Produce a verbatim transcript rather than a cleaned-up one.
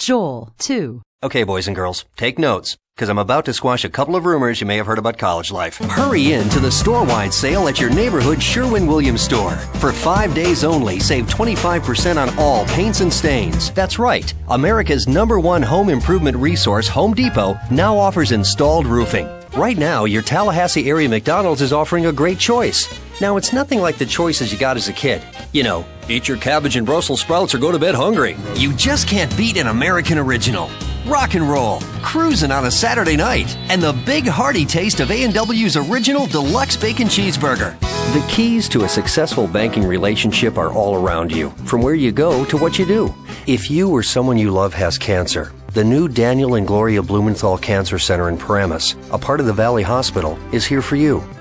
Joel, two. Okay, boys and girls, take notes, because I'm about to squash a couple of rumors you may have heard about college life. Hurry in to the store-wide sale at your neighborhood Sherwin-Williams store. For five days only, save twenty-five percent on all paints and stains. That's right. America's number one home improvement resource, Home Depot, now offers installed roofing. Right now, your Tallahassee area McDonald's is offering a great choice. Now, it's nothing like the choices you got as a kid. You know, eat your cabbage and Brussels sprouts or go to bed hungry. You just can't beat an American original. Rock and roll, cruising on a Saturday night, and the big hearty taste of A and W's original deluxe bacon cheeseburger. The keys to a successful banking relationship are all around you, from where you go to what you do. If you or someone you love has cancer, the new Daniel and Gloria Blumenthal Cancer Center in Paramus, a part of the Valley Hospital, is here for you.